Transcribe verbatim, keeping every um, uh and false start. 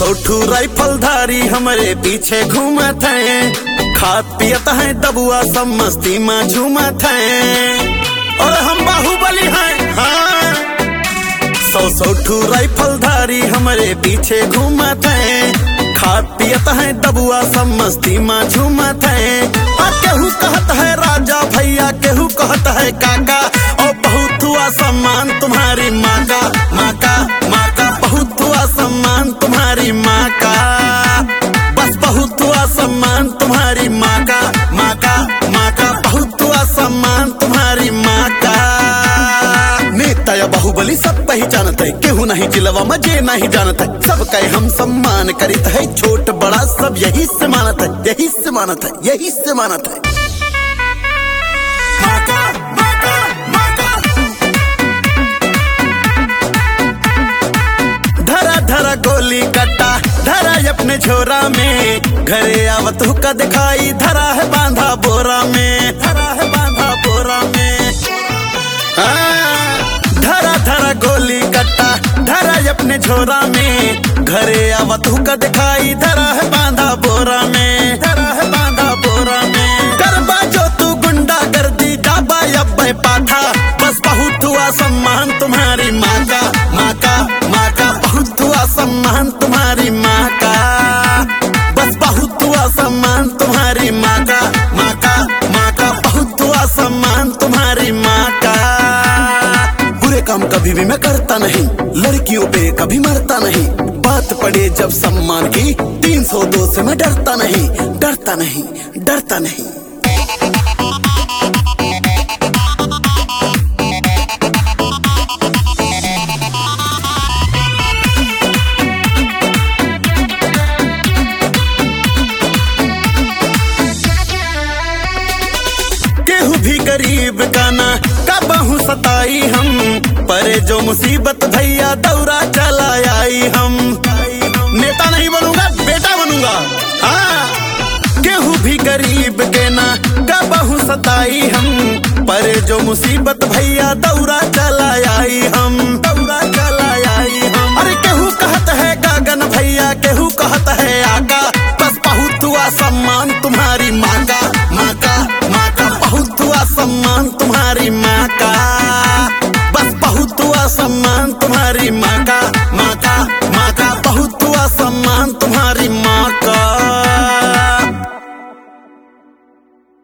सौ ठू राइफलधारी हमरे पीछे घूमत है, खात पियत है दबुआ सब मस्ती में झूमत है, और हम बाहुबली हैं। हाँ, सौ सौ ठू राइफलधारी हमरे पीछे घूमत है, खात पियत है दबुआ सब मस्ती में झूमत है। और केहू कहत है राजा भैया, केहू कहत है काका, और बहुत हुआ सम्मान तुम्हारी माँ का, माँ का, माँ का, बहुत हुआ सम्मान तुम्हारी माँ का, बस बहुत हुआ सम्मान तुम्हारी माँ का, माँ का, माँ का, बहुत हुआ सम्मान तुम्हारी माँ का। नेता या बाहुबली सब पहचानत है, केहू नहीं जिलवा मजे नहीं जानत है, सबका हम सम्मान करित है, छोट बड़ा सब यही से मानत है, यही से मानत है, यही से मानत है। माका, माका, माका। धरा धरा गोली कट्टा धरा अपने झोरा में, घरे आवत हुक्का दिखाई धरा है बांधा बोरा में, धरा है बांधा बोरा में। हाँ, धरा धरा गोली कट्टा धरा अपने झोरा में, घरे आवत हुक्का दिखाई धरा है बांधा बोरा में, धरा है बांधा बोरा में। गरबा जो तू गुंडा कर दी डाबा अब्बे पाथा, बस बहुत हुआ सम्मान तुम्हारी माँ का, माँ का, माँ का, बहुत हुआ सम्मान तुम्हारी माँ का, बस बहुत हुआ सम्मान तुम्हारी माँ का, माँ का, माँ का, बहुत हुआ सम्मान तुम्हारी माँ का। बुरे काम कभी भी मैं करता नहीं, लड़कियों पे कभी मरता नहीं, बात पड़े जब सम्मान की तीन सौ दो से मैं डरता नहीं, डरता नहीं, डरता नहीं। केहू भी गरीब का ना कबहू सताई हम, परे जो मुसीबत भैया दौरा चला आई हम। नेता नहीं बनूंगा बेटा बनूंगा। हाँ, केहू भी गरीब के ना कबहू सताई हम, परे जो मुसीबत भैया दौरा चला आई हम, दौरा चला आई हम। अरे केहू कहत है गगन भैया, केहू कहत है आका, बस बहुत हुआ सम्मान तुम्हारी माँ का, माँ का, माँ का, बहुत हुआ सम्मान तुम्हारी माँ का, बस बहुत हुआ सम्मान तुम्हारी माँ का।